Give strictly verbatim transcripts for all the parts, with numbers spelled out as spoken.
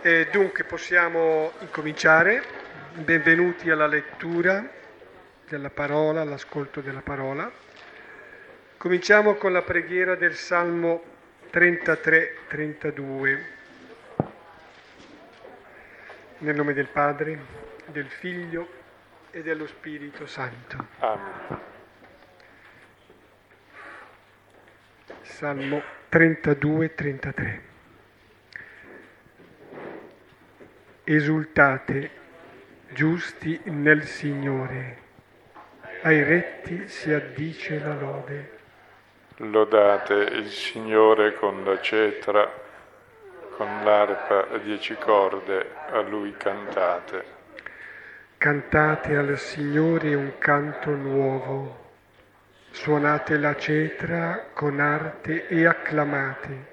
E dunque possiamo incominciare. Benvenuti alla lettura della parola, all'ascolto della parola. Cominciamo con la preghiera del Salmo trentatré trentadue. Nel nome del Padre, del Figlio e dello Spirito Santo. Amen. Salmo trentadue trentatré. Esultate, giusti nel Signore, ai retti si addice la lode. Lodate il Signore con la cetra, con l'arpa a dieci corde, a Lui cantate. Cantate al Signore un canto nuovo, suonate la cetra con arte e acclamate.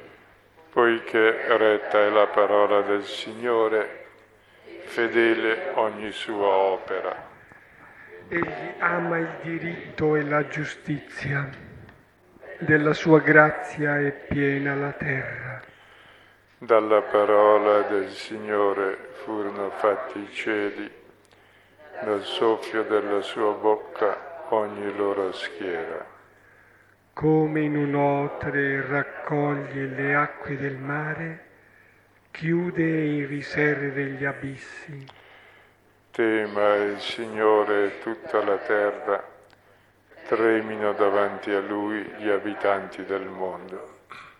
Poiché retta è la parola del Signore, fedele ogni sua opera. Egli ama il diritto e la giustizia, della sua grazia è piena la terra. Dalla parola del Signore furono fatti i cieli, dal soffio della sua bocca ogni loro schiera. Come in un otre raccoglie le acque del mare, chiude in riserve gli abissi. Tema il Signore tutta la terra, tremino davanti a Lui gli abitanti del mondo.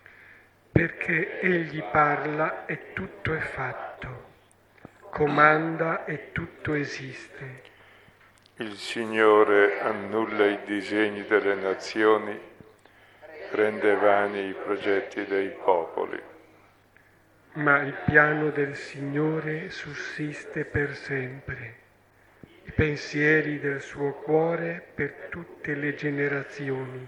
Perché Egli parla e tutto è fatto, comanda e tutto esiste. Il Signore annulla i disegni delle nazioni, rende vani i progetti dei popoli. Ma il piano del Signore sussiste per sempre, i pensieri del suo cuore per tutte le generazioni.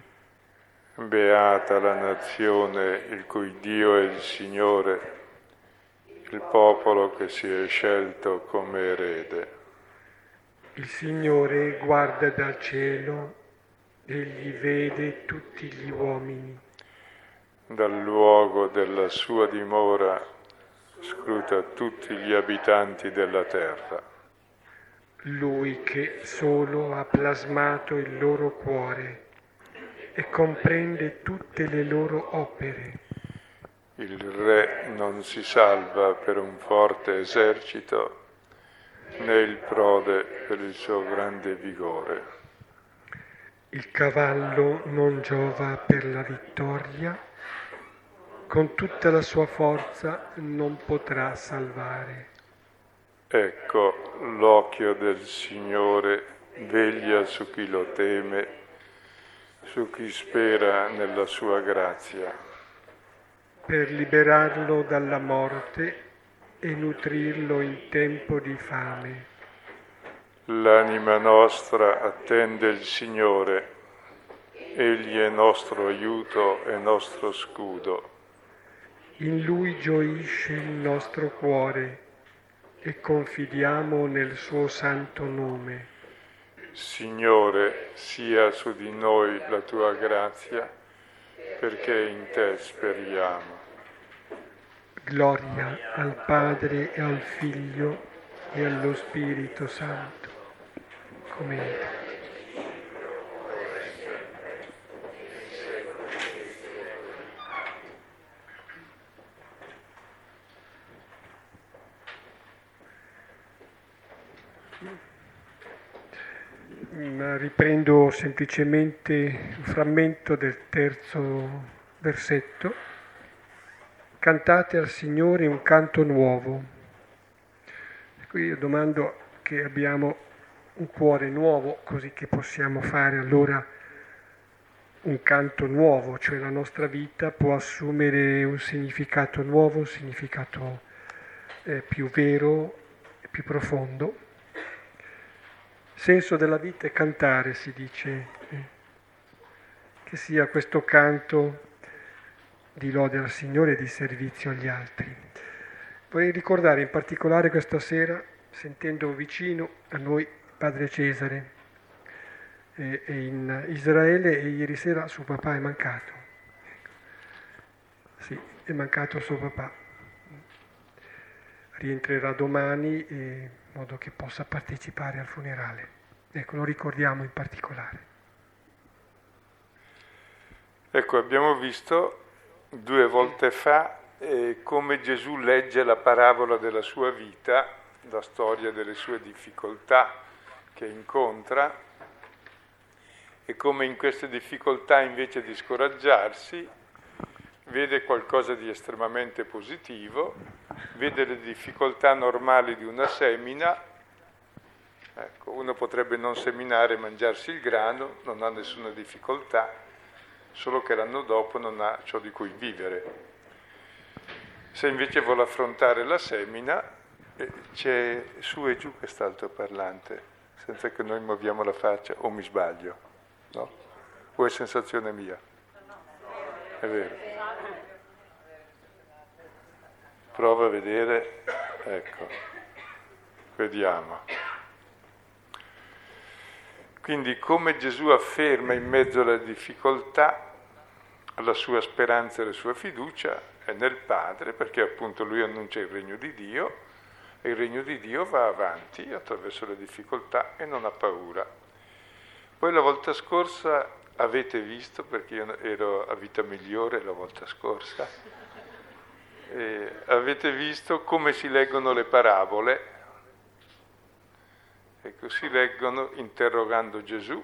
Beata la nazione il cui Dio è il Signore, il popolo che si è scelto come erede. Il Signore guarda dal cielo, egli vede tutti gli uomini. Dal luogo della sua dimora scruta tutti gli abitanti della terra. Lui che solo ha plasmato il loro cuore e comprende tutte le loro opere. Il re non si salva per un forte esercito, né il prode per il suo grande vigore. Il cavallo non giova per la vittoria, con tutta la sua forza non potrà salvare. Ecco, l'occhio del Signore veglia su chi lo teme, su chi spera nella sua grazia. Per liberarlo dalla morte e nutrirlo in tempo di fame. L'anima nostra attende il Signore, Egli è nostro aiuto e nostro scudo. In Lui gioisce il nostro cuore e confidiamo nel suo santo nome. Signore, sia su di noi la tua grazia, perché in te speriamo. Gloria al Padre e al Figlio e allo Spirito Santo. Commenta. Riprendo semplicemente un frammento del terzo versetto. Cantate al Signore un canto nuovo. Qui io domando che abbiamo un cuore nuovo, così che possiamo fare allora un canto nuovo, cioè la nostra vita può assumere un significato nuovo, un significato eh, più vero, più profondo. Senso della vita è cantare, si dice, eh, che sia questo canto di lode al Signore e di servizio agli altri. Vorrei ricordare in particolare questa sera, sentendo vicino a noi Padre Cesare, eh, è in Israele e ieri sera suo papà è mancato. Sì, è mancato suo papà. rientrerà domani e in modo che possa partecipare al funerale. Ecco, lo ricordiamo in particolare. Ecco, abbiamo visto due volte fa eh, come Gesù legge la parabola della sua vita, la storia delle sue difficoltà che incontra, e come in queste difficoltà, invece di scoraggiarsi, vede qualcosa di estremamente positivo, vede le difficoltà normali di una semina. Ecco, uno potrebbe non seminare e mangiarsi il grano, non ha nessuna difficoltà, solo che l'anno dopo non ha ciò di cui vivere. Se invece vuole affrontare la semina, eh, c'è su e giù quest'altoparlante, senza che noi muoviamo la faccia, o mi sbaglio, no? O è sensazione mia? È vero. Prova a vedere, ecco, vediamo. Quindi come Gesù afferma in mezzo alle difficoltà la sua speranza e la sua fiducia è nel Padre, perché appunto lui annuncia il regno di Dio e il regno di Dio va avanti attraverso le difficoltà e non ha paura. Poi la volta scorsa avete visto, perché io ero a Vita Migliore la volta scorsa, e avete visto come si leggono le parabole. Ecco, si leggono interrogando Gesù,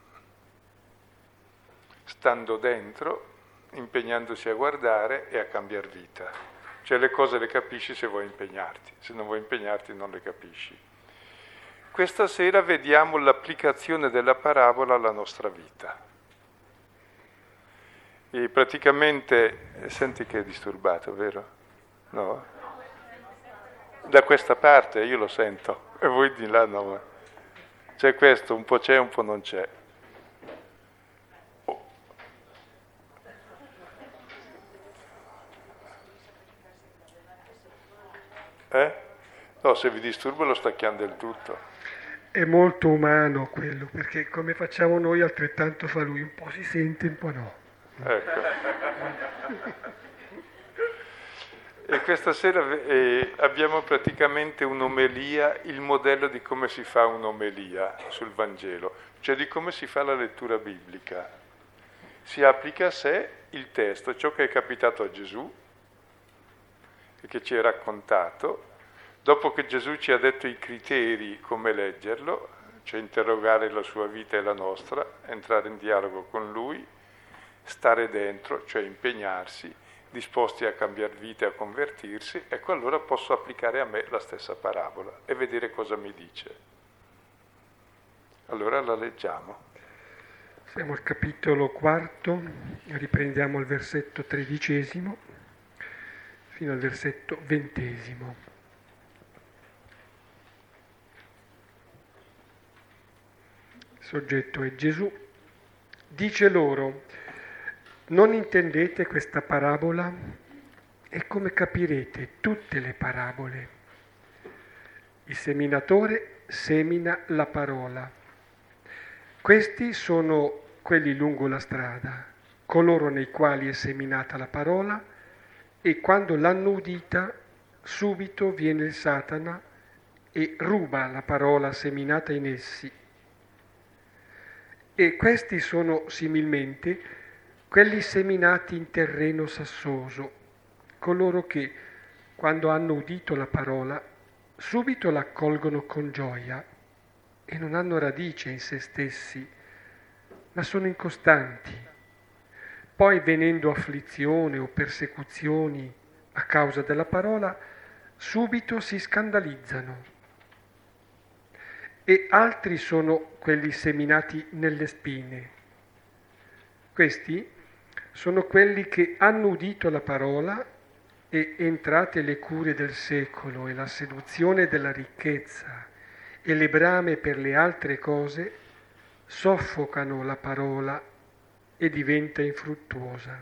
stando dentro, impegnandosi a guardare e a cambiare vita. Cioè le cose le capisci se vuoi impegnarti, se non vuoi impegnarti non le capisci. Questa sera vediamo l'applicazione della parabola alla nostra vita. E praticamente, senti che è disturbato, vero? No? Da questa parte io lo sento. E voi di là no, c'è questo, un po' c'è, un po' non c'è. Oh. Eh? No, se vi disturba lo stacchiamo del tutto. È molto umano quello, perché come facciamo noi altrettanto fa lui, un po' si sente, un po' no. Ecco. E questa sera eh, abbiamo praticamente un'omelia, il modello di come si fa un'omelia sul Vangelo, cioè di come si fa la lettura biblica. Si applica a sé il testo, ciò che è capitato a Gesù e che ci è raccontato, dopo che Gesù ci ha detto i criteri come leggerlo, cioè interrogare la sua vita e la nostra, entrare in dialogo con Lui, stare dentro, cioè impegnarsi, disposti a cambiare vita e a convertirsi, ecco allora posso applicare a me la stessa parabola e vedere cosa mi dice. Allora la leggiamo. Siamo al capitolo quarto, riprendiamo il versetto tredicesimo fino al versetto ventesimo. Il soggetto è Gesù. Dice loro: non intendete questa parabola? E come capirete tutte le parabole? Il seminatore semina la parola. Questi sono quelli lungo la strada, coloro nei quali è seminata la parola, e quando l'hanno udita, subito viene il Satana e ruba la parola seminata in essi. E questi sono similmente quelli seminati in terreno sassoso, coloro che, quando hanno udito la parola, subito la accolgono con gioia e non hanno radice in se stessi, ma sono incostanti. Poi, venendo afflizione o persecuzioni a causa della parola, subito si scandalizzano. E altri sono quelli seminati nelle spine. Questi sono quelli che hanno udito la parola e, entrate le cure del secolo e la seduzione della ricchezza e le brame per le altre cose, soffocano la parola e diventa infruttuosa.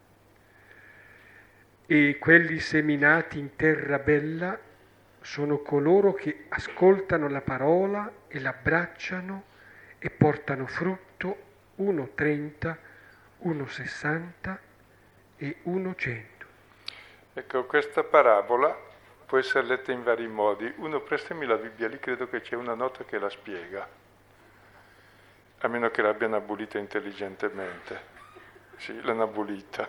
E quelli seminati in terra bella sono coloro che ascoltano la parola e l'abbracciano e portano frutto, uno trenta, uno sessanta e uno cento. Ecco, questa parabola può essere letta in vari modi. Uno, prestami la Bibbia, lì credo che c'è una nota che la spiega, a meno che l'abbiano abolita intelligentemente. Sì, l'hanno abolita.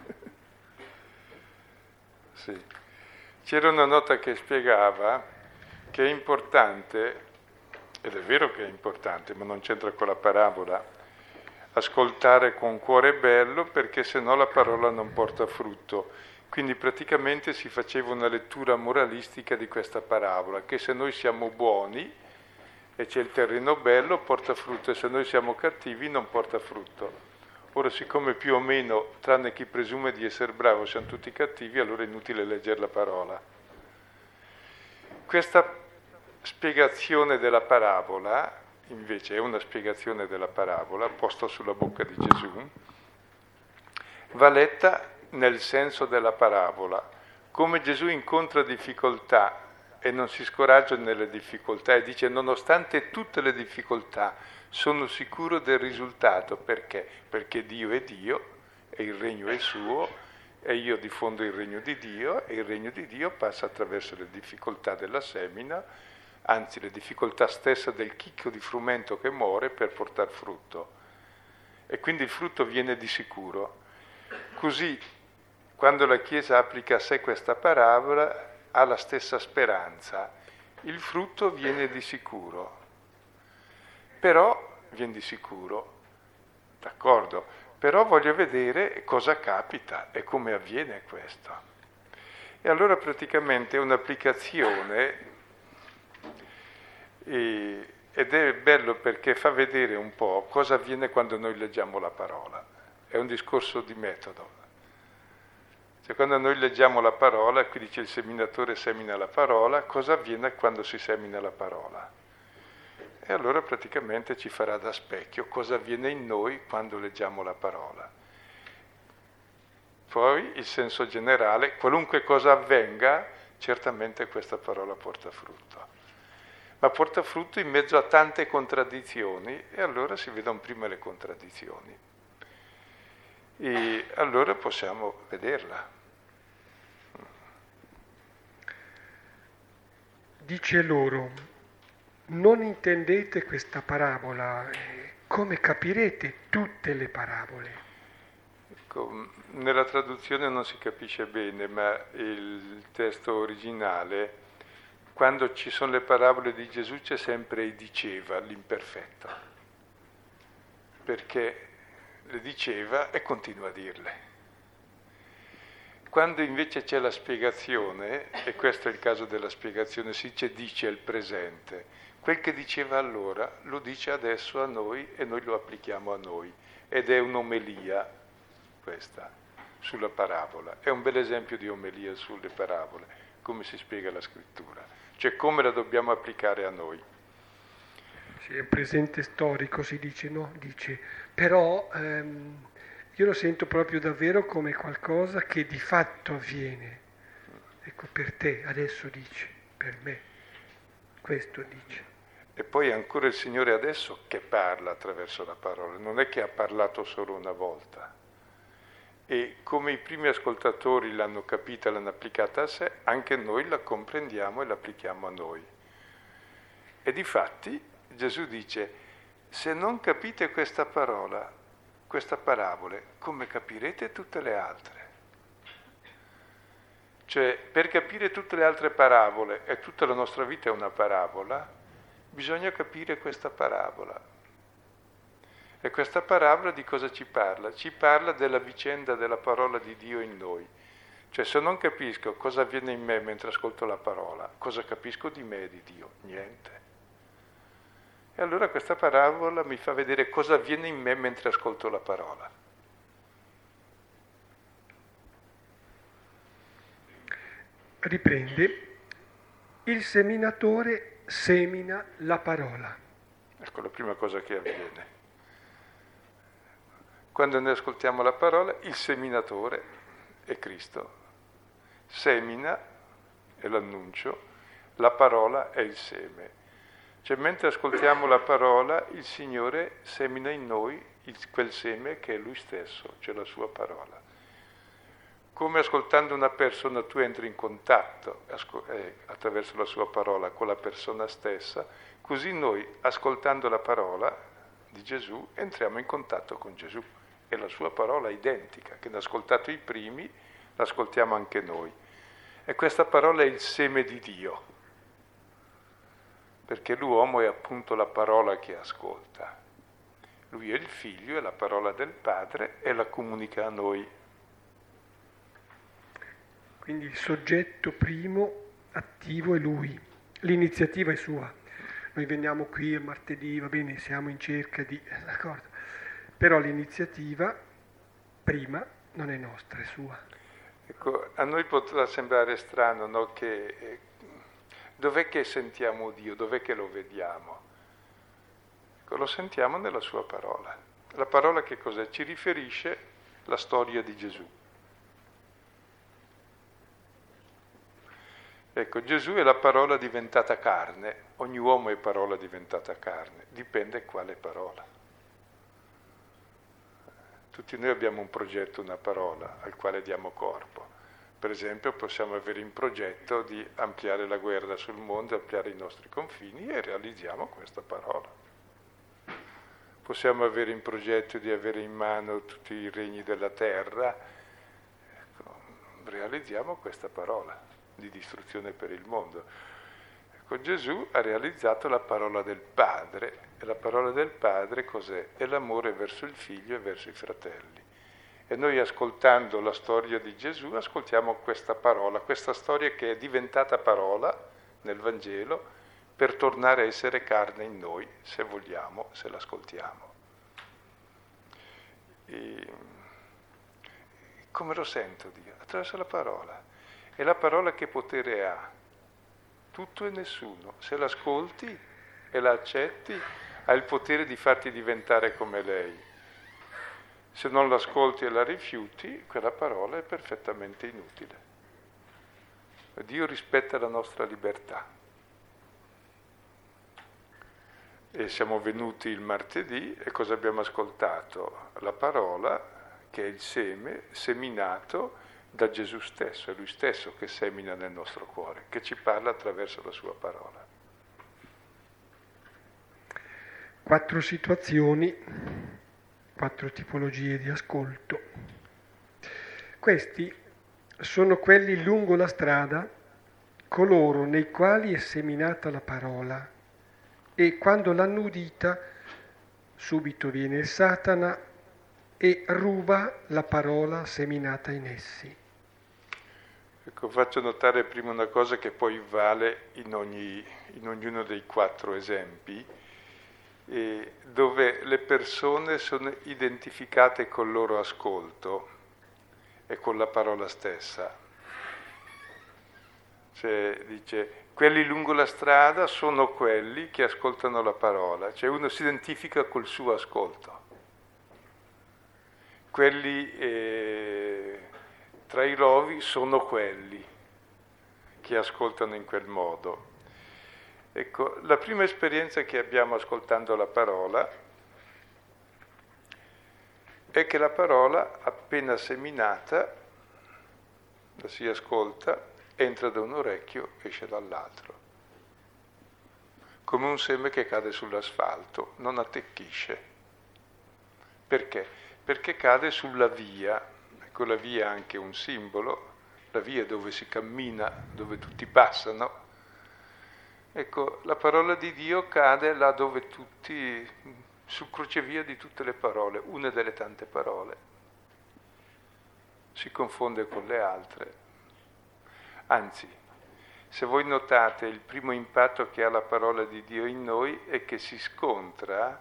Sì. C'era una nota che spiegava che è importante, ed è vero che è importante, ma non c'entra con la parabola, ascoltare con cuore bello, perché sennò la parola non porta frutto. Quindi praticamente si faceva una lettura moralistica di questa parabola, che se noi siamo buoni e c'è il terreno bello porta frutto, e se noi siamo cattivi non porta frutto. Ora, siccome più o meno, tranne chi presume di essere bravo, siamo tutti cattivi, allora è inutile leggere la parola. Questa spiegazione della parabola invece è una spiegazione della parabola posta sulla bocca di Gesù, va letta nel senso della parabola, come Gesù incontra difficoltà e non si scoraggia nelle difficoltà e dice: nonostante tutte le difficoltà sono sicuro del risultato. Perché? Perché Dio è Dio e il regno è suo e io diffondo il regno di Dio, e il regno di Dio passa attraverso le difficoltà della semina, anzi le difficoltà stesse del chicco di frumento che muore per portare frutto. E quindi il frutto viene di sicuro. Così, quando la Chiesa applica a sé questa parabola, ha la stessa speranza. Il frutto viene di sicuro. Però viene di sicuro, d'accordo, però voglio vedere cosa capita e come avviene questo. E allora praticamente è un'applicazione, e, ed è bello perché fa vedere un po' cosa avviene quando noi leggiamo la parola. È un discorso di metodo. Cioè, quando noi leggiamo la parola, qui dice il seminatore semina la parola, cosa avviene quando si semina la parola? E allora praticamente ci farà da specchio cosa avviene in noi quando leggiamo la parola. Poi il senso generale, qualunque cosa avvenga, certamente questa parola porta frutto. Ma porta frutto in mezzo a tante contraddizioni, e allora si vedono prima le contraddizioni. E allora possiamo vederla. Dice loro: non intendete questa parabola, come capirete tutte le parabole? Ecco, nella traduzione non si capisce bene, ma il testo originale, quando ci sono le parabole di Gesù c'è sempre il diceva, l'imperfetto, perché le diceva e continua a dirle. Quando invece c'è la spiegazione, e questo è il caso della spiegazione, si dice dice il presente, quel che diceva allora lo dice adesso a noi e noi lo applichiamo a noi, ed è un'omelia questa sulla parabola, è un bel esempio di omelia sulle parabole, come si spiega la scrittura, cioè come la dobbiamo applicare a noi. Sì, è un presente storico, si dice, no? Dice, però ehm, io lo sento proprio davvero come qualcosa che di fatto avviene. Ecco, per te, adesso dice, per me, questo dice. E poi ancora il Signore adesso che parla attraverso la parola, non è che ha parlato solo una volta. E come i primi ascoltatori l'hanno capita, l'hanno applicata a sé, anche noi la comprendiamo e l'applichiamo a noi. E difatti Gesù dice: se non capite questa parola, questa parabole, come capirete tutte le altre? Cioè, per capire tutte le altre parabole, e tutta la nostra vita è una parabola, bisogna capire questa parabola. E questa parabola di cosa ci parla? Ci parla della vicenda della parola di Dio in noi. Cioè, se non capisco cosa avviene in me mentre ascolto la parola, cosa capisco di me e di Dio? Niente. E allora questa parabola mi fa vedere cosa avviene in me mentre ascolto la parola. Riprende: il seminatore semina la parola. Ecco la prima cosa che avviene. Quando noi ascoltiamo la parola, il seminatore è Cristo. Semina è l'annuncio, la parola è il seme. Cioè, mentre ascoltiamo la parola, il Signore semina in noi il, quel seme che è Lui stesso, cioè la sua parola. come ascoltando una persona tu entri in contatto eh, attraverso la sua parola con la persona stessa, così noi, ascoltando la parola di Gesù, entriamo in contatto con Gesù. E la sua parola è identica, che ne ha ascoltato i primi, l'ascoltiamo anche noi. E questa parola è il seme di Dio, perché l'uomo è appunto la parola che ascolta. Lui è il figlio, è la parola del Padre e la comunica a noi. Quindi il soggetto primo attivo è lui, l'iniziativa è sua. Noi veniamo qui a martedì, va bene, siamo in cerca di... d'accordo. Però l'iniziativa prima non è nostra, è sua. Ecco, a noi potrà sembrare strano, no? Che eh, dov'è che sentiamo Dio, dov'è che lo vediamo? Ecco, lo sentiamo nella sua parola. La parola che cos'è? Ci riferisce la storia di Gesù. Ecco, Gesù è la parola diventata carne, ogni uomo è parola diventata carne, dipende quale parola. Tutti noi abbiamo un progetto, una parola al quale diamo corpo. Per esempio possiamo avere in progetto di ampliare la guerra sul mondo, ampliare i nostri confini e realizziamo questa parola. Possiamo avere in progetto di avere in mano tutti i regni della terra, ecco, realizziamo questa parola di distruzione per il mondo. Ecco, Gesù ha realizzato la parola del Padre, e la parola del Padre cos'è? È l'amore verso il Figlio e verso i fratelli. E noi, ascoltando la storia di Gesù, ascoltiamo questa parola, questa storia che è diventata parola nel Vangelo per tornare a essere carne in noi, se vogliamo, se l'ascoltiamo. E come lo sento Dio? Attraverso la parola. E la parola che potere ha? Tutto e nessuno. Se l'ascolti e la accetti, ha il potere di farti diventare come lei. Se non l'ascolti e la rifiuti, quella parola è perfettamente inutile. Dio rispetta la nostra libertà. E siamo venuti il martedì e cosa abbiamo ascoltato? La parola, che è il seme seminato da Gesù stesso, è Lui stesso che semina nel nostro cuore, che ci parla attraverso la sua parola. Quattro situazioni, quattro tipologie di ascolto. Questi sono quelli lungo la strada, coloro nei quali è seminata la parola, e quando l'hanno udita subito viene il Satana e ruba la parola seminata in essi. Ecco, faccio notare prima una cosa che poi vale in, ogni, in ognuno dei quattro esempi, eh, dove le persone sono identificate col loro ascolto e con la parola stessa. Cioè, dice, quelli lungo la strada sono quelli che ascoltano la parola, cioè uno si identifica col suo ascolto. Quelli eh, tra i rovi sono quelli che ascoltano in quel modo. Ecco, la prima esperienza che abbiamo ascoltando la parola è che la parola, appena seminata, la si ascolta, entra da un orecchio, esce dall'altro. Come un seme che cade sull'asfalto, non attecchisce. Perché? Perché cade sulla via. Ecco, la via è anche un simbolo, la via dove si cammina, dove tutti passano. Ecco, la parola di Dio cade là dove tutti, sul crocevia di tutte le parole, una delle tante parole. Si confonde con le altre. Anzi, se voi notate, il primo impatto che ha la parola di Dio in noi è che si scontra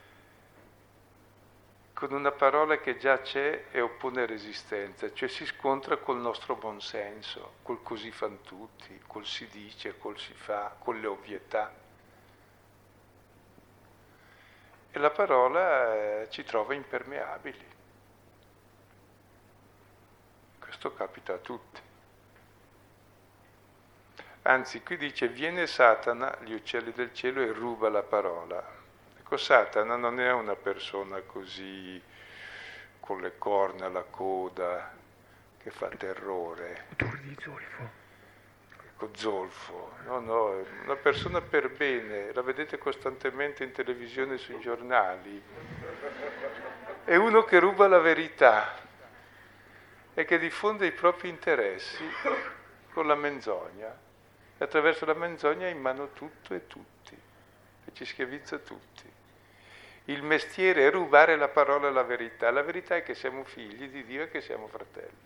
con una parola che già c'è e oppone resistenza, cioè si scontra col nostro buonsenso, col così fan tutti, col si dice, col si fa, con le ovvietà. E la parola eh, ci trova impermeabili. Questo capita a tutti. Anzi, qui dice, viene Satana, gli uccelli del cielo, e ruba la parola. Ecco, Satana non è una persona così con le corna, la coda, che che fa terrore. Odore di zolfo. Ecco, zolfo. No, no, è una persona per bene, la vedete costantemente in televisione, sui giornali. È uno che ruba la verità e che diffonde i propri interessi con la menzogna. E attraverso la menzogna ha in mano tutto e tutti, e ci schiavizza tutti. Il mestiere è rubare la parola e la verità. La verità è che siamo figli di Dio e che siamo fratelli.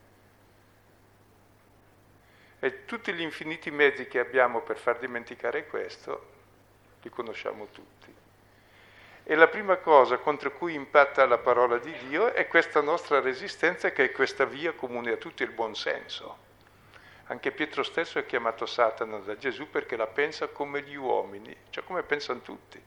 E tutti gli infiniti mezzi che abbiamo per far dimenticare questo, li conosciamo tutti. E la prima cosa contro cui impatta la parola di Dio è questa nostra resistenza, che è questa via comune a tutti, il buon senso. Anche Pietro stesso è chiamato Satana da Gesù perché la pensa come gli uomini, cioè come pensano tutti.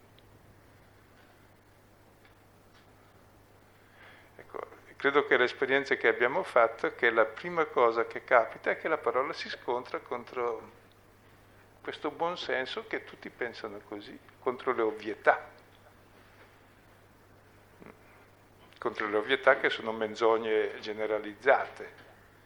Ecco, credo che l'esperienza che abbiamo fatto è che la prima cosa che capita è che la parola si scontra contro questo buon senso che tutti pensano così, contro le ovvietà. Contro le ovvietà che sono menzogne generalizzate.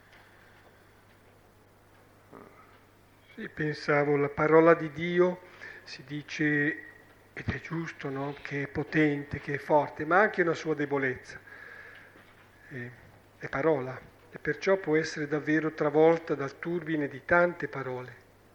Sì, pensavo, la parola di Dio si dice, ed è giusto, no? Che è potente, che è forte, ma ha anche una sua debolezza. È, è parola, e perciò può essere davvero travolta dal turbine di tante parole.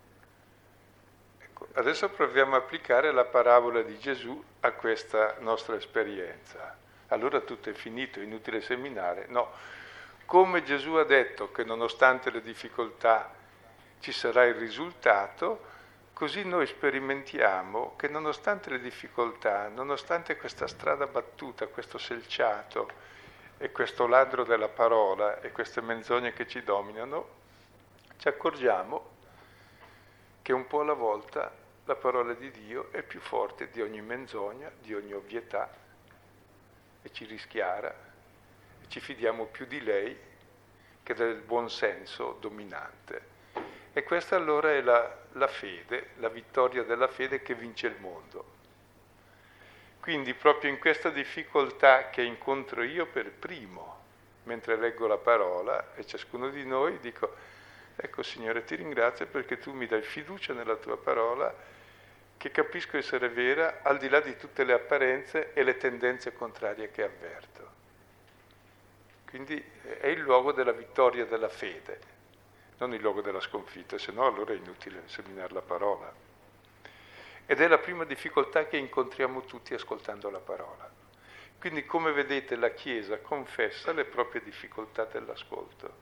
Ecco, adesso proviamo a applicare la parabola di Gesù a questa nostra esperienza. Allora tutto è finito, è inutile seminare. No, come Gesù ha detto che nonostante le difficoltà ci sarà il risultato, così noi sperimentiamo che nonostante le difficoltà, nonostante questa strada battuta, questo selciato e questo ladro della parola e queste menzogne che ci dominano, ci accorgiamo che un po' alla volta la parola di Dio è più forte di ogni menzogna, di ogni ovvietà, e ci rischiara, e ci fidiamo più di lei che del buon senso dominante. E questa allora è la, la fede, la vittoria della fede che vince il mondo. Quindi proprio in questa difficoltà che incontro io per primo, mentre leggo la parola, e ciascuno di noi, dico, ecco Signore, ti ringrazio perché tu mi dai fiducia nella tua parola, che capisco essere vera, al di là di tutte le apparenze e le tendenze contrarie che avverto. Quindi è il luogo della vittoria della fede, non il luogo della sconfitta, se no allora è inutile seminare la parola. Ed è la prima difficoltà che incontriamo tutti ascoltando la parola. Quindi, come vedete, la Chiesa confessa le proprie difficoltà dell'ascolto.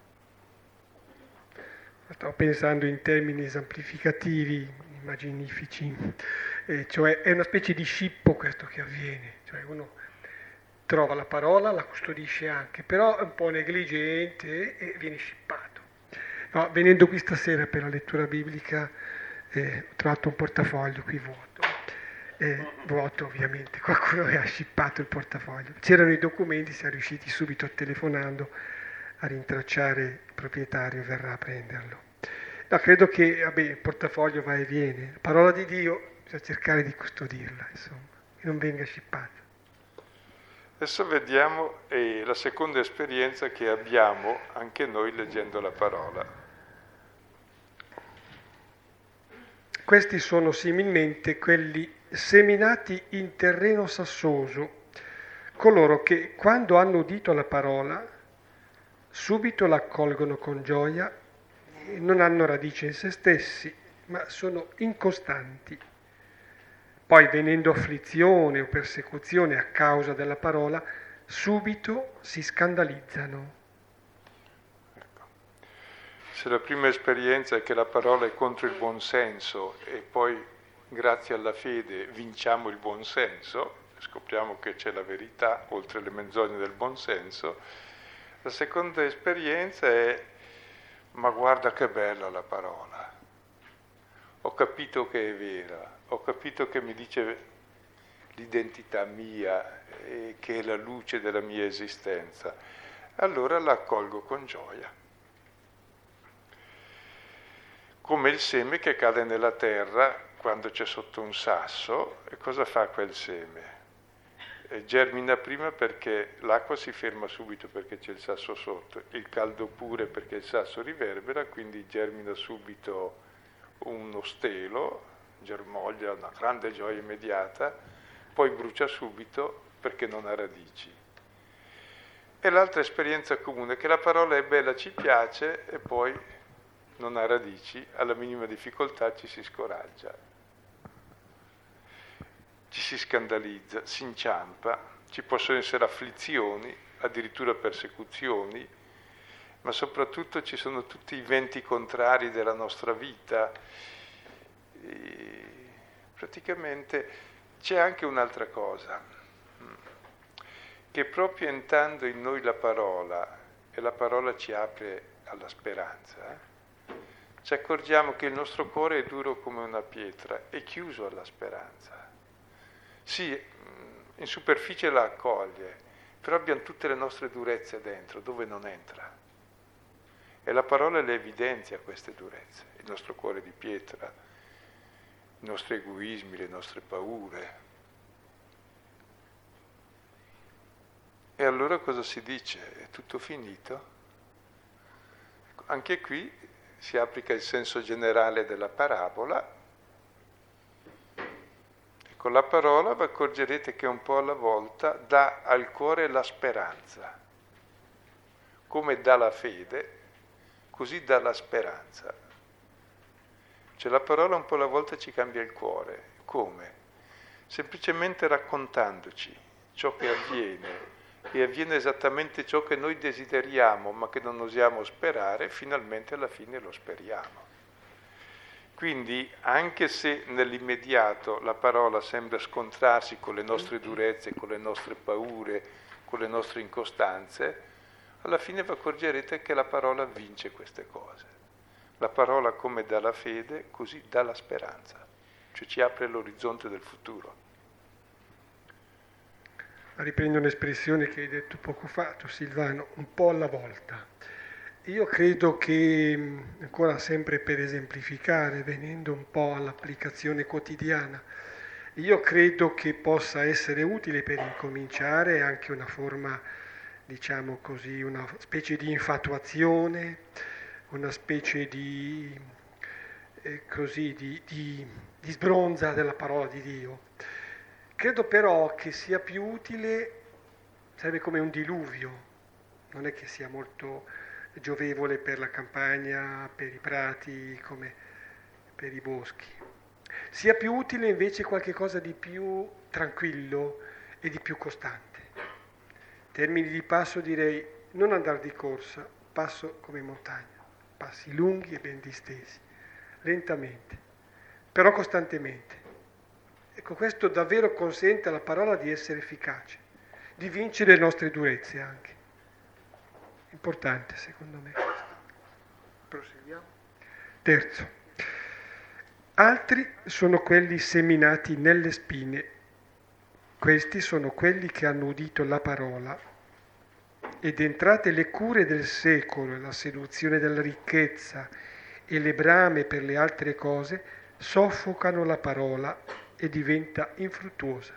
Stavo pensando in termini esemplificativi, immaginifici, eh, cioè è una specie di scippo questo che avviene, cioè uno trova la parola, la custodisce anche, però è un po' negligente e viene scippato. No, venendo qui stasera per la lettura biblica eh, ho trovato un portafoglio qui vuoto, eh, vuoto ovviamente, qualcuno aveva scippato il portafoglio, c'erano i documenti, siamo riusciti subito telefonando a rintracciare il proprietario, verrà a prenderlo. No, credo che vabbè, il portafoglio va e viene, la parola di Dio bisogna cercare di custodirla, insomma, che non venga scippata. Adesso vediamo eh, la seconda esperienza che abbiamo anche noi leggendo la parola. Questi sono similmente quelli seminati in terreno sassoso, coloro che quando hanno udito la parola subito la accolgono con gioia, e non hanno radice in se stessi, ma sono incostanti. Poi, venendo afflizione o persecuzione a causa della parola, subito si scandalizzano. Ecco. Se la prima esperienza è che la parola è contro il buonsenso e poi, grazie alla fede, vinciamo il buonsenso, scopriamo che c'è la verità oltre le menzogne del buonsenso, la seconda esperienza è: ma guarda che bella la parola, ho capito che è vera, ho capito che mi dice l'identità mia, e che è la luce della mia esistenza, allora la accolgo con gioia. Come il seme che cade nella terra quando c'è sotto un sasso, e cosa fa quel seme? E germina prima perché l'acqua si ferma subito perché c'è il sasso sotto, il caldo pure perché il sasso riverbera, quindi germina subito uno stelo, germoglia, una grande gioia immediata, poi brucia subito perché non ha radici. E l'altra esperienza comune è che la parola è bella, ci piace e poi non ha radici, alla minima difficoltà ci si scoraggia, ci si scandalizza, si inciampa, ci possono essere afflizioni, addirittura persecuzioni, ma soprattutto ci sono tutti i venti contrari della nostra vita. E praticamente c'è anche un'altra cosa, che proprio entrando in noi la parola, e la parola ci apre alla speranza, eh, ci accorgiamo che il nostro cuore è duro come una pietra, è chiuso alla speranza. Sì, in superficie la accoglie, però abbiamo tutte le nostre durezze dentro, dove non entra. E la parola le evidenzia queste durezze, il nostro cuore di pietra, i nostri egoismi, le nostre paure. E allora cosa si dice? È tutto finito? Anche qui si applica il senso generale della parabola. Con la parola vi accorgerete che un po' alla volta dà al cuore la speranza. Come dà la fede, così dà la speranza. Cioè la parola un po' alla volta ci cambia il cuore. Come? Semplicemente raccontandoci ciò che avviene, e avviene esattamente ciò che noi desideriamo, ma che non osiamo sperare, finalmente alla fine lo speriamo. Quindi, anche se nell'immediato la parola sembra scontrarsi con le nostre durezze, con le nostre paure, con le nostre incostanze, alla fine vi accorgerete che la parola vince queste cose. La parola come dà la fede, così dà la speranza, cioè ci apre l'orizzonte del futuro. Riprendo un'espressione che hai detto poco fa, tu Silvano, un po' alla volta. Io credo che, ancora sempre per esemplificare, venendo un po' all'applicazione quotidiana, io credo che possa essere utile per incominciare anche una forma, diciamo così, una specie di infatuazione, una specie di, eh, così, di, di, di sbronza della parola di Dio. Credo però che sia più utile, sarebbe come un diluvio, non è che sia molto giovevole per la campagna, per i prati, come per i boschi. Sia più utile invece qualche cosa di più tranquillo e di più costante. In termini di passo direi non andare di corsa, passo come in montagna, passi lunghi e ben distesi, lentamente, però costantemente. Ecco, questo davvero consente alla parola di essere efficace, di vincere le nostre durezze anche. Importante secondo me. Proseguiamo. Terzo. Altri sono quelli seminati nelle spine. Questi sono quelli che hanno udito la parola ed entrate le cure del secolo, la seduzione della ricchezza e le brame per le altre cose, soffocano la parola e diventa infruttuosa.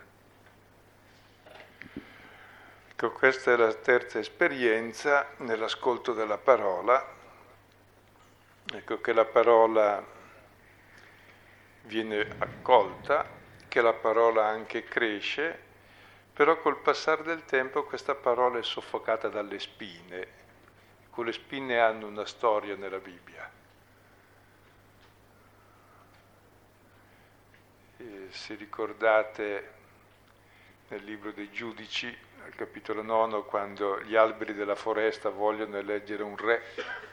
Ecco, questa è la terza esperienza nell'ascolto della parola. Ecco che la parola viene accolta, che la parola anche cresce, però col passare del tempo questa parola è soffocata dalle spine. Quelle spine hanno una storia nella Bibbia. E se ricordate nel libro dei Giudici, al capitolo nono, quando gli alberi della foresta vogliono eleggere un re,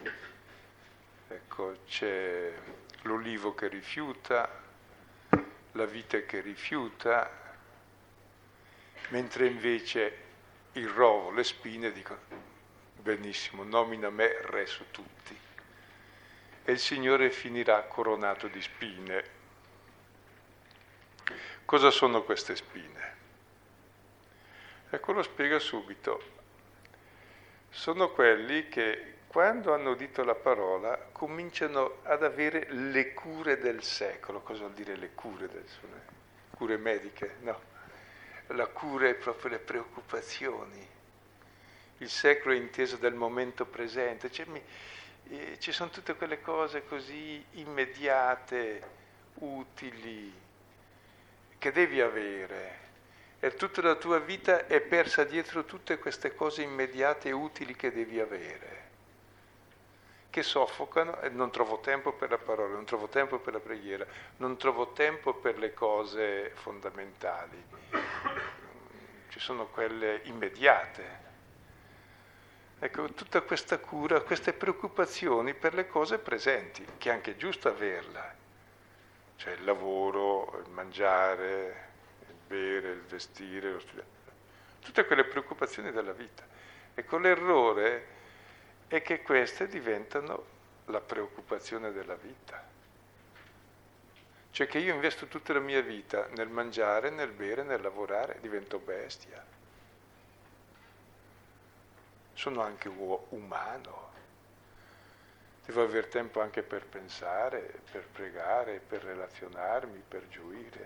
ecco, c'è l'olivo che rifiuta, la vite che rifiuta, mentre invece il rovo, le spine dicono benissimo, nomina me re su tutti. E il Signore finirà coronato di spine. Cosa sono queste spine? Ecco, lo spiega subito. Sono quelli che quando hanno udito la parola cominciano ad avere le cure del secolo. Cosa vuol dire le cure del secolo? Cure mediche? No. la cura è proprio le preoccupazioni. Il secolo è inteso del momento presente, cioè, mi, eh, ci sono tutte quelle cose così immediate, utili, che devi avere. E tutta la tua vita è persa dietro tutte queste cose immediate e utili che devi avere, che soffocano, e non trovo tempo per la parola, non trovo tempo per la preghiera, non trovo tempo per le cose fondamentali. Ci sono quelle immediate. Ecco, tutta questa cura, queste preoccupazioni per le cose presenti, che è anche giusto averla, cioè il lavoro, il mangiare, il bere, il vestire, lo studiare, tutte quelle preoccupazioni della vita. Ecco, l'errore è che queste diventano la preoccupazione della vita. Cioè che io investo tutta la mia vita nel mangiare, nel bere, nel lavorare, divento bestia. Sono anche umano, devo avere tempo anche per pensare, per pregare, per relazionarmi, per gioire.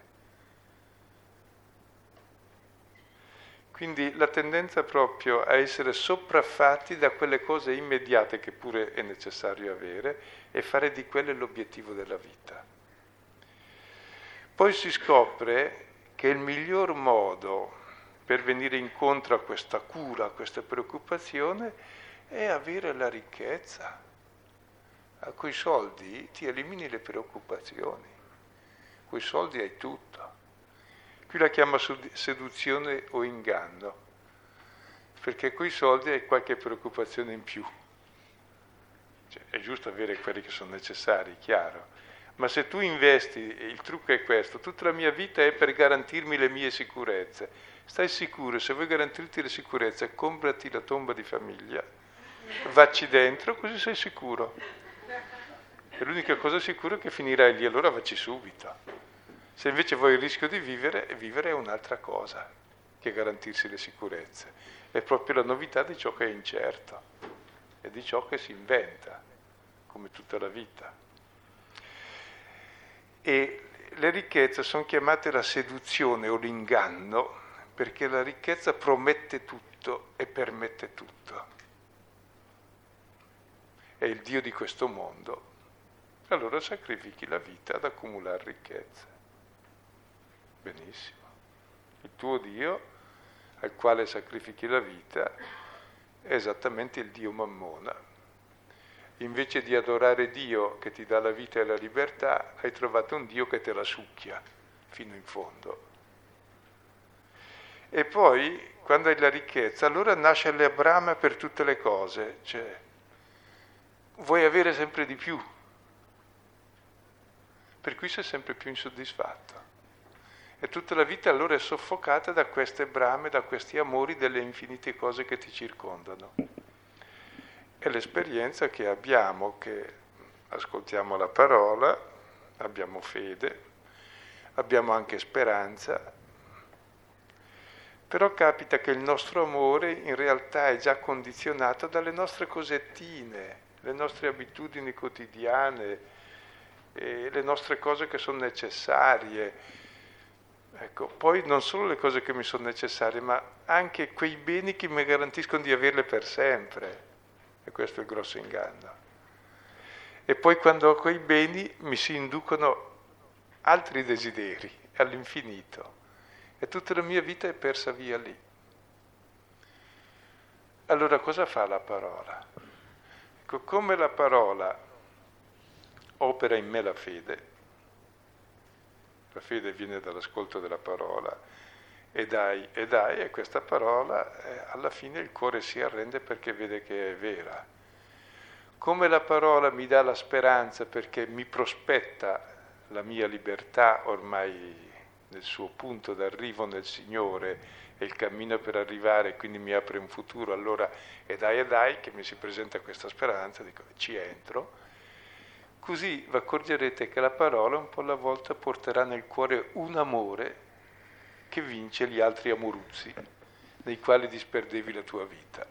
Quindi la tendenza proprio a essere sopraffatti da quelle cose immediate che pure è necessario avere e fare di quelle l'obiettivo della vita. Poi si scopre che il miglior modo per venire incontro a questa cura, a questa preoccupazione, è avere la ricchezza. A quei soldi ti elimini le preoccupazioni, coi soldi hai tutto. Qui la chiama seduzione o inganno, perché coi soldi hai qualche preoccupazione in più. Cioè, è giusto avere quelli che sono necessari, chiaro, ma se tu investi, il trucco è questo, tutta la mia vita è per garantirmi le mie sicurezze. Stai sicuro, se vuoi garantirti le sicurezze, comprati la tomba di famiglia, vacci dentro, così sei sicuro. E l'unica cosa sicura è che finirai lì, allora vacci subito. Se invece vuoi il rischio di vivere, vivere è un'altra cosa che garantirsi le sicurezze. È proprio la novità di ciò che è incerto e di ciò che si inventa, come tutta la vita. E le ricchezze sono chiamate la seduzione o l'inganno, perché la ricchezza promette tutto e permette tutto. È il Dio di questo mondo. Allora sacrifichi la vita ad accumulare ricchezze. Benissimo. Il tuo Dio, al quale sacrifichi la vita, è esattamente il Dio Mammona. Invece di adorare Dio che ti dà la vita e la libertà, hai trovato un Dio che te la succhia fino in fondo. E poi, quando hai la ricchezza, allora nasce la brama per tutte le cose, cioè vuoi avere sempre di più, per cui sei sempre più insoddisfatto. E tutta la vita allora è soffocata da queste brame, da questi amori delle infinite cose che ti circondano. È l'esperienza che abbiamo, che ascoltiamo la parola, abbiamo fede, abbiamo anche speranza, però capita che il nostro amore in realtà è già condizionato dalle nostre cosettine, le nostre abitudini quotidiane, e le nostre cose che sono necessarie. Ecco, poi non solo le cose che mi sono necessarie, ma anche quei beni che mi garantiscono di averle per sempre. E questo è il grosso inganno. E poi quando ho quei beni mi si inducono altri desideri all'infinito. E tutta la mia vita è persa via lì. Allora cosa fa la parola? Ecco, come la parola opera in me la fede, la fede viene dall'ascolto della parola, e dai, e dai, e questa parola eh, alla fine il cuore si arrende perché vede che è vera. Come la parola mi dà la speranza perché mi prospetta la mia libertà ormai nel suo punto d'arrivo nel Signore e il cammino per arrivare, quindi mi apre un futuro, allora e dai e dai che mi si presenta questa speranza, dico ci entro, così vi accorgerete che la parola un po' alla volta porterà nel cuore un amore che vince gli altri amoruzzi nei quali disperdevi la tua vita.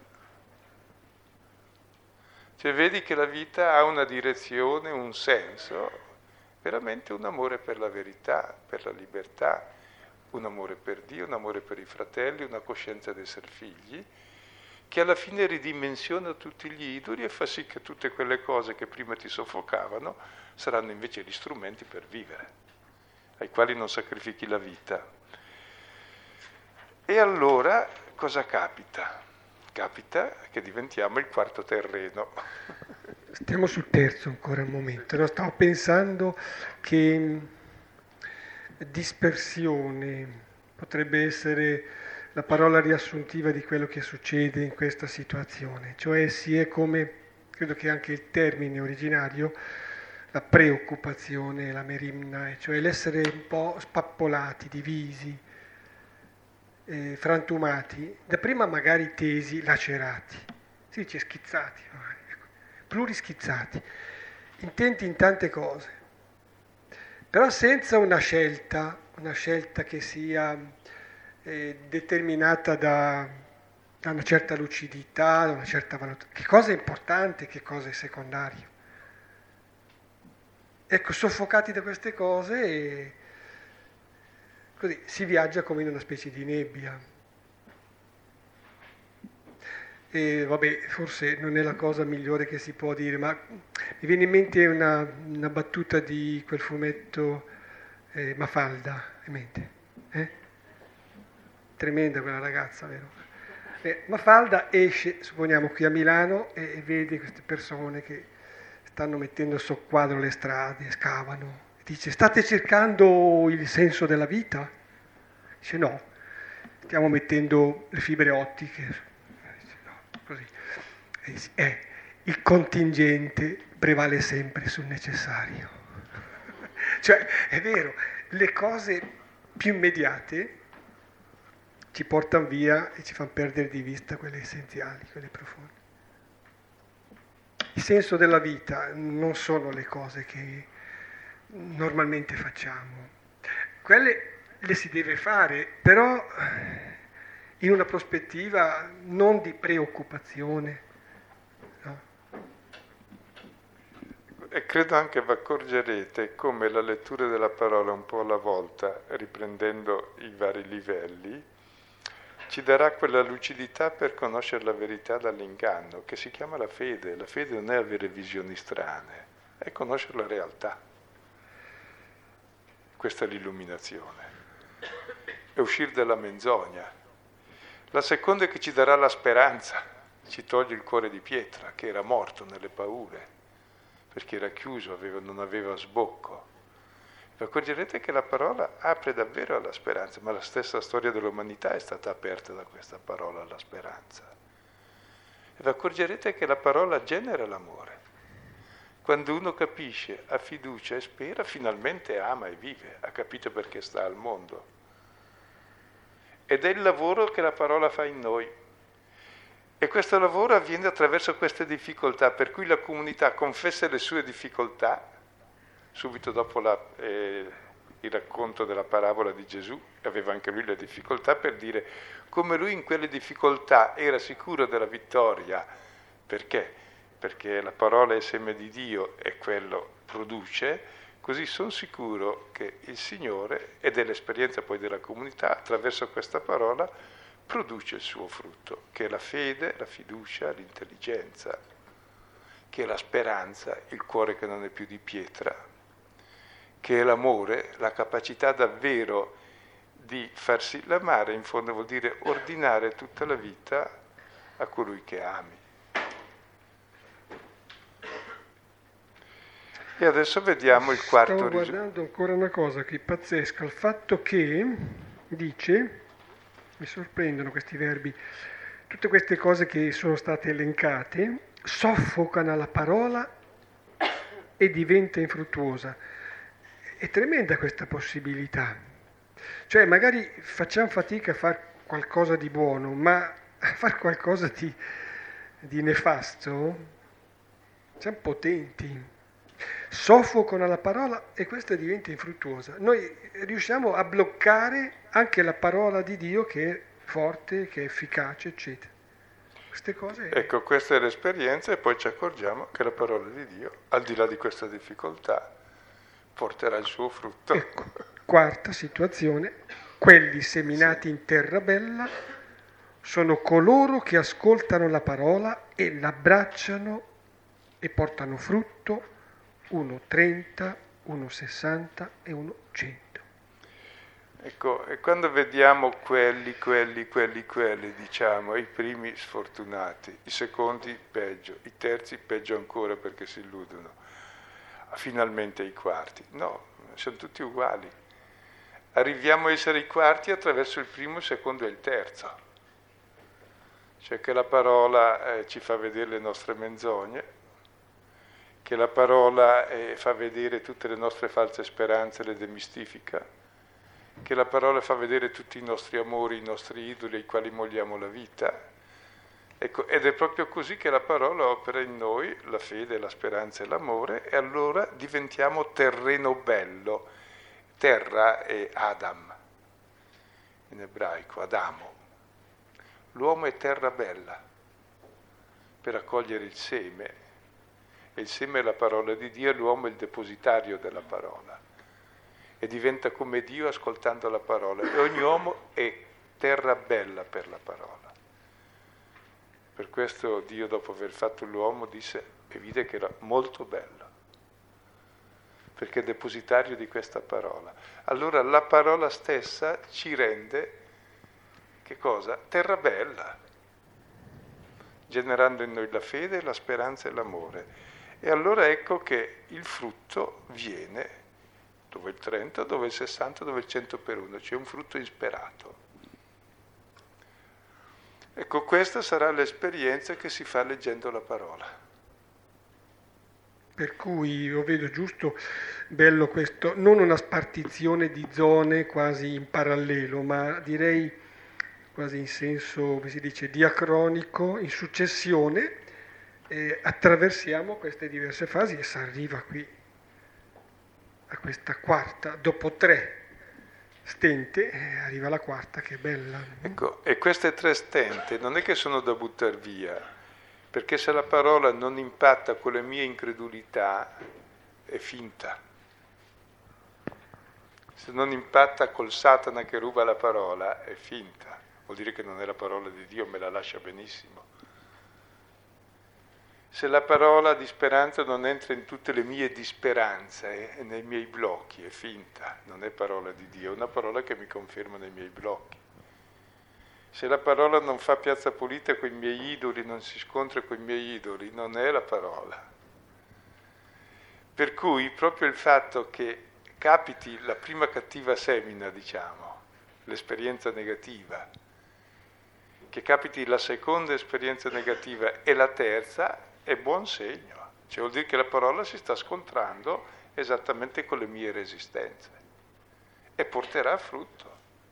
Cioè vedi che la vita ha una direzione, un senso, veramente un amore per la verità, per la libertà, un amore per Dio, un amore per i fratelli, una coscienza di essere figli, che alla fine ridimensiona tutti gli idoli e fa sì che tutte quelle cose che prima ti soffocavano saranno invece gli strumenti per vivere, ai quali non sacrifichi la vita. E allora cosa capita? Capita che diventiamo il quarto terreno. Stiamo sul terzo ancora un momento. No, stavo pensando che dispersione potrebbe essere la parola riassuntiva di quello che succede in questa situazione. Cioè si è come, credo che anche il termine originario, la preoccupazione, la merimna, cioè l'essere un po' spappolati, divisi, eh, frantumati, dapprima magari tesi, lacerati, si dice schizzati, plurischizzati, intenti in tante cose, però senza una scelta, una scelta che sia eh, determinata da, da una certa lucidità, da una certa valutazione, che cosa è importante, che cosa è secondario. Ecco, soffocati da queste cose e così si viaggia come in una specie di nebbia. E vabbè, forse non è la cosa migliore che si può dire, ma mi viene in mente una, una battuta di quel fumetto eh, Mafalda, in mente? Eh? Tremenda quella ragazza, vero? Eh, Mafalda esce, supponiamo, qui a Milano e, e vede queste persone che stanno mettendo a soqquadro le strade, scavano, e dice: state cercando il senso della vita? Dice: no, stiamo mettendo le fibre ottiche. Così. Eh, il contingente prevale sempre sul necessario. Cioè, è vero, le cose più immediate ci portano via e ci fanno perdere di vista quelle essenziali, quelle profonde. Il senso della vita non sono le cose che normalmente facciamo. Quelle le si deve fare, però in una prospettiva non di preoccupazione. No? E credo anche vi accorgerete come la lettura della parola un po' alla volta, riprendendo i vari livelli, ci darà quella lucidità per conoscere la verità dall'inganno, che si chiama la fede. La fede non è avere visioni strane, è conoscere la realtà. Questa è l'illuminazione. È uscire dalla menzogna. La seconda è che ci darà la speranza, ci toglie il cuore di pietra, che era morto nelle paure, perché era chiuso, aveva, non aveva sbocco. Vi accorgerete che la parola apre davvero alla speranza, ma la stessa storia dell'umanità è stata aperta da questa parola alla speranza. E vi accorgerete che la parola genera l'amore. Quando uno capisce, ha fiducia e spera, finalmente ama e vive, ha capito perché sta al mondo. Ed è il lavoro che la parola fa in noi. E questo lavoro avviene attraverso queste difficoltà, per cui la comunità confessa le sue difficoltà, subito dopo la, eh, il racconto della parabola di Gesù, aveva anche lui le difficoltà, per dire come lui in quelle difficoltà era sicuro della vittoria. Perché? Perché la parola è seme di Dio e quello produce, così sono sicuro che il Signore, ed è l'esperienza poi della comunità, attraverso questa parola produce il suo frutto, che è la fede, la fiducia, l'intelligenza, che è la speranza, il cuore che non è più di pietra, che è l'amore, la capacità davvero di farsi l'amare, in fondo vuol dire ordinare tutta la vita a colui che ami. E adesso vediamo il quarto risultato. Stavo risu- guardando ancora una cosa qui pazzesca, il fatto che dice, mi sorprendono questi verbi, tutte queste cose che sono state elencate soffocano la parola e diventa infruttuosa. È tremenda questa possibilità. Cioè magari facciamo fatica a fare qualcosa di buono, ma a fare qualcosa di, di nefasto siamo potenti. Soffocano la parola e questa diventa infruttuosa. Noi riusciamo a bloccare anche la parola di Dio che è forte, che è efficace, eccetera. Queste cose... Ecco, questa è l'esperienza e poi ci accorgiamo che la parola di Dio, al di là di questa difficoltà, porterà il suo frutto. Ecco, quarta situazione, quelli seminati in terra bella sono coloro che ascoltano la parola e l'abbracciano e portano frutto, uno trenta, uno sessanta e uno cento. Ecco, e quando vediamo quelli, quelli, quelli, quelli, diciamo, i primi sfortunati, i secondi peggio, i terzi peggio ancora perché si illudono, finalmente i quarti. No, sono tutti uguali. Arriviamo a essere i quarti attraverso il primo, il secondo e il terzo. Cioè che la parola eh, ci fa vedere le nostre menzogne, che la parola eh, fa vedere tutte le nostre false speranze, le demistifica, che la parola fa vedere tutti i nostri amori, i nostri idoli ai quali molliamo la vita. Ecco, ed è proprio così che la parola opera in noi, la fede, la speranza e l'amore, e allora diventiamo terreno bello. Terra è Adam, in ebraico, Adamo. L'uomo è terra bella per accogliere il seme, e il seme è la parola di Dio e l'uomo è il depositario della parola. E diventa come Dio ascoltando la parola. E ogni uomo è terra bella per la parola. Per questo Dio, dopo aver fatto l'uomo, disse e vide che era molto bello, perché è depositario di questa parola. Allora la parola stessa ci rende, che cosa? Terra bella, generando in noi la fede, la speranza e l'amore. E allora ecco che il frutto viene dove il trenta, dove il sessanta, dove il cento per uno, c'è un frutto insperato. Ecco, questa sarà l'esperienza che si fa leggendo la parola. Per cui io vedo giusto, bello questo, non una spartizione di zone quasi in parallelo, ma direi quasi in senso, come si dice, diacronico, in successione, eh, attraversiamo queste diverse fasi e si arriva qui a questa quarta, dopo tre stente, eh, arriva la quarta che è bella. Ecco, e queste tre stente non è che sono da buttare via, perché se la parola non impatta con le mie incredulità è finta. Se non impatta col Satana che ruba la parola è finta, vuol dire che non è la parola di Dio, me la lascia benissimo. Se la parola di speranza non entra in tutte le mie disperanze e nei miei blocchi, è finta, non è parola di Dio, è una parola che mi conferma nei miei blocchi. Se la parola non fa piazza pulita con i miei idoli, non si scontra con i miei idoli, non è la parola. Per cui proprio il fatto che capiti la prima cattiva semina, diciamo, l'esperienza negativa, che capiti la seconda esperienza negativa e la terza, è buon segno, cioè vuol dire che la parola si sta scontrando esattamente con le mie resistenze e porterà frutto.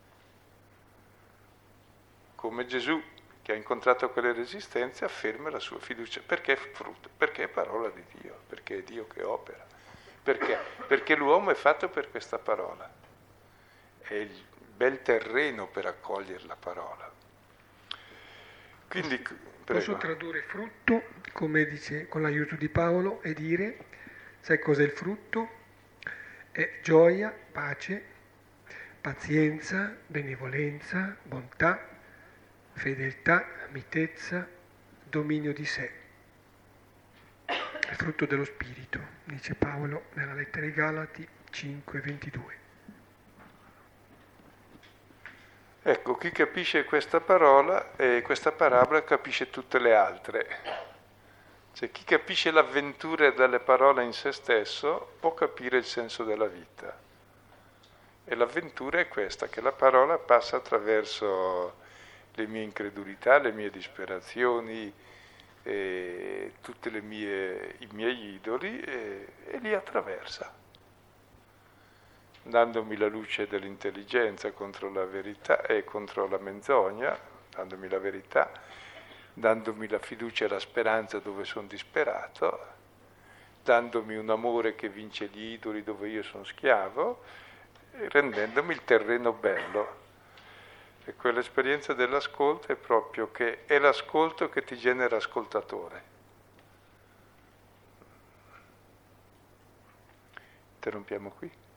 Come Gesù, che ha incontrato quelle resistenze, afferma la sua fiducia. Perché è frutto? Perché è parola di Dio, perché è Dio che opera. Perché? Perché l'uomo è fatto per questa parola. È il bel terreno per accogliere la parola. Quindi, posso tradurre frutto, come dice con l'aiuto di Paolo, e dire, sai cos'è il frutto? È gioia, pace, pazienza, benevolenza, bontà, fedeltà, mitezza, dominio di sé. Il frutto dello Spirito, dice Paolo nella lettera ai Galati cinque ventidue. Ecco, chi capisce questa parola e questa parabola capisce tutte le altre. Cioè chi capisce l'avventura delle parole in se stesso può capire il senso della vita. E l'avventura è questa, che la parola passa attraverso le mie incredulità, le mie disperazioni, e tutti i miei idoli e, e li attraversa, dandomi la luce dell'intelligenza contro la verità e contro la menzogna, dandomi la verità, dandomi la fiducia e la speranza dove sono disperato, dandomi un amore che vince gli idoli dove io sono schiavo, e rendendomi il terreno bello. E quell'esperienza dell'ascolto è proprio che è l'ascolto che ti genera ascoltatore. Interrompiamo qui.